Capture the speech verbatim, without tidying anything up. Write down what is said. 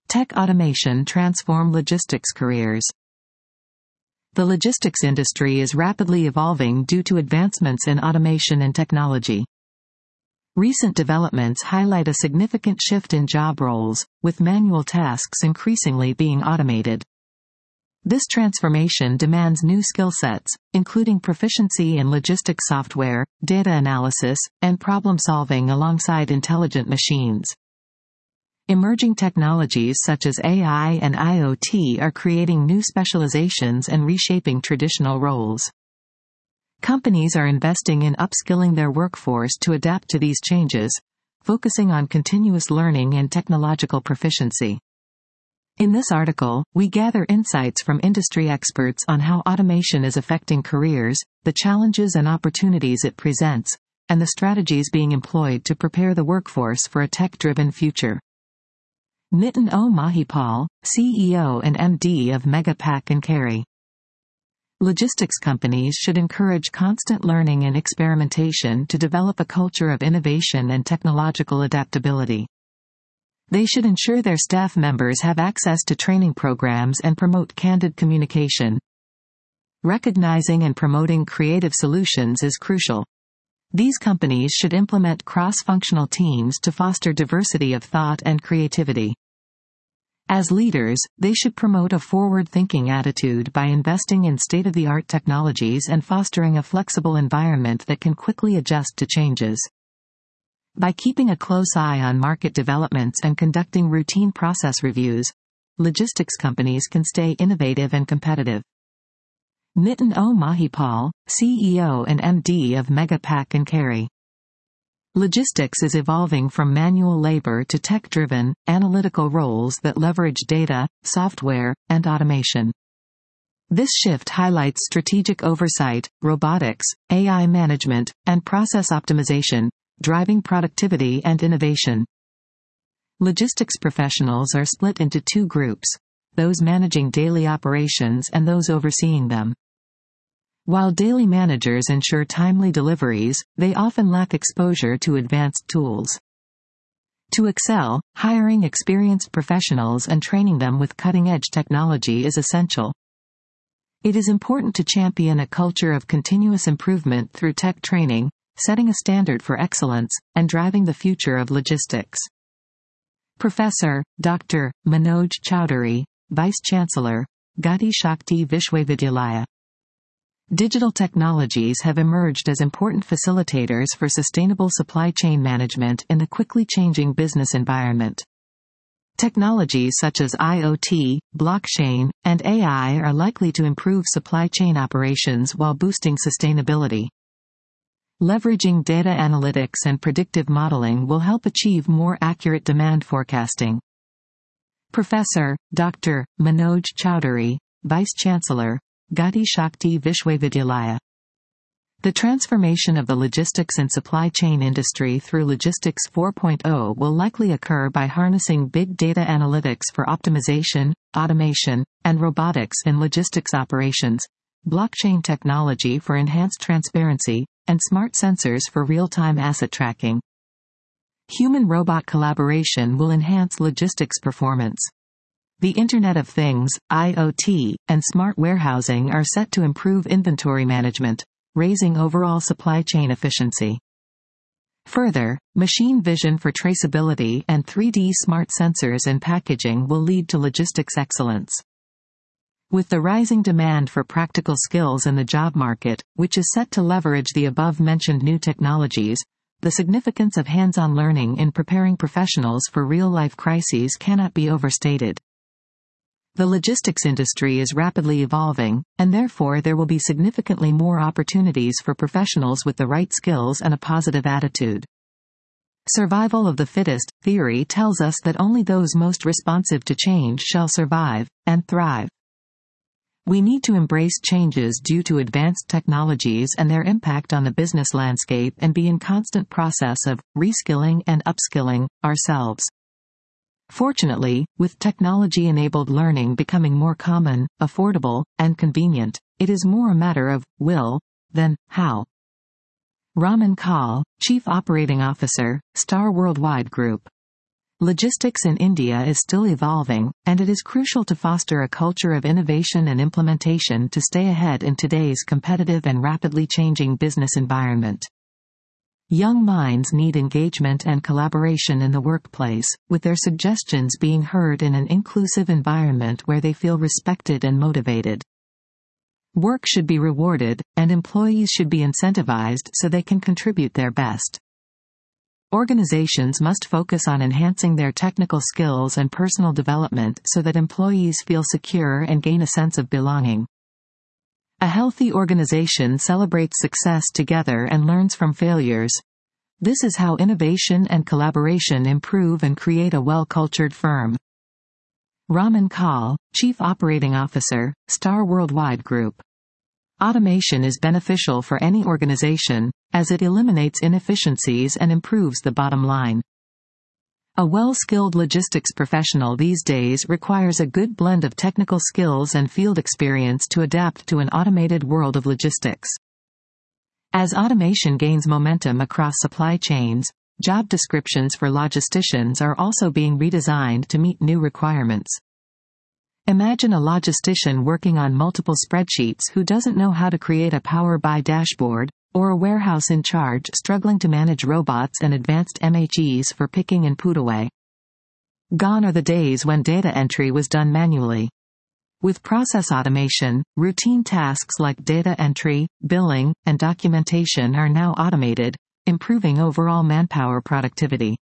Tech automation transform logistics careers. The logistics industry is rapidly evolving due to advancements in automation and technology. Recent developments highlight a significant shift in job roles, with manual tasks increasingly being automated. This transformation demands new skill sets, including proficiency in logistics software, data analysis, and problem-solving alongside intelligent machines. Emerging technologies such as A I and I o T are creating new specializations and reshaping traditional roles. Companies are investing in upskilling their workforce to adapt to these changes, focusing on continuous learning and technological proficiency. In this article, we gather insights from industry experts on how automation is affecting careers, the challenges and opportunities it presents, and the strategies being employed to prepare the workforce for a tech-driven future. Nitin O. Mahipal, C E O and M D of Mega Pack and Carry. Logistics companies should encourage constant learning and experimentation to develop a culture of innovation and technological adaptability. They should ensure their staff members have access to training programs and promote candid communication. Recognizing and promoting creative solutions is crucial. These companies should implement cross-functional teams to foster diversity of thought and creativity. As leaders, they should promote a forward-thinking attitude by investing in state-of-the-art technologies and fostering a flexible environment that can quickly adjust to changes. By keeping a close eye on market developments and conducting routine process reviews, logistics companies can stay innovative and competitive. Nitin O. Mahipal, C E O and M D of Mega Pack and Carry. Logistics is evolving from manual labor to tech-driven, analytical roles that leverage data, software, and automation. This shift highlights strategic oversight, robotics, A I management, and process optimization, driving productivity and innovation. Logistics professionals are split into two groups: those managing daily operations and those overseeing them. While daily managers ensure timely deliveries, they often lack exposure to advanced tools. To excel, hiring experienced professionals and training them with cutting-edge technology is essential. It is important to champion a culture of continuous improvement through tech training, setting a standard for excellence, and driving the future of logistics. Professor Doctor Manoj Chowdhury, Vice-Chancellor, Gati Shakti Vishwavidyalaya. Digital technologies have emerged as important facilitators for sustainable supply chain management in the quickly changing business environment. Technologies such as I o T, blockchain, and A I are likely to improve supply chain operations while boosting sustainability. Leveraging data analytics and predictive modeling will help achieve more accurate demand forecasting. Professor Doctor Manoj Chowdhury, Vice-Chancellor, Gati Shakti Vishwavidyalaya. The transformation of the logistics and supply chain industry through Logistics four point oh will likely occur by harnessing big data analytics for optimization, automation, and robotics in logistics operations, blockchain technology for enhanced transparency, and smart sensors for real-time asset tracking. Human-robot collaboration will enhance logistics performance. The Internet of Things, I o T, and smart warehousing are set to improve inventory management, raising overall supply chain efficiency. Further, machine vision for traceability and three D smart sensors in packaging will lead to logistics excellence. With the rising demand for practical skills in the job market, which is set to leverage the above-mentioned new technologies, the significance of hands-on learning in preparing professionals for real-life crises cannot be overstated. The logistics industry is rapidly evolving, and therefore there will be significantly more opportunities for professionals with the right skills and a positive attitude. Survival of the fittest theory tells us that only those most responsive to change shall survive and thrive. We need to embrace changes due to advanced technologies and their impact on the business landscape and be in constant process of reskilling and upskilling ourselves. Fortunately, with technology-enabled learning becoming more common, affordable, and convenient, it is more a matter of will than how. Raman Kaul, Chief Operating Officer, Star Worldwide Group. Logistics in India is still evolving, and it is crucial to foster a culture of innovation and implementation to stay ahead in today's competitive and rapidly changing business environment. Young minds need engagement and collaboration in the workplace, with their suggestions being heard in an inclusive environment where they feel respected and motivated. Work should be rewarded, and employees should be incentivized so they can contribute their best. Organizations must focus on enhancing their technical skills and personal development so that employees feel secure and gain a sense of belonging. A healthy organization celebrates success together and learns from failures. This is how innovation and collaboration improve and create a well-cultured firm. Raman Kaul, Chief Operating Officer, Star Worldwide Group. Automation is beneficial for any organization, as it eliminates inefficiencies and improves the bottom line. A well-skilled logistics professional these days requires a good blend of technical skills and field experience to adapt to an automated world of logistics. As automation gains momentum across supply chains, job descriptions for logisticians are also being redesigned to meet new requirements. Imagine a logistician working on multiple spreadsheets who doesn't know how to create a Power B I dashboard, or a warehouse in charge struggling to manage robots and advanced M H Es for picking and put away. Gone are the days when data entry was done manually. With process automation, routine tasks like data entry, billing, and documentation are now automated, improving overall manpower productivity.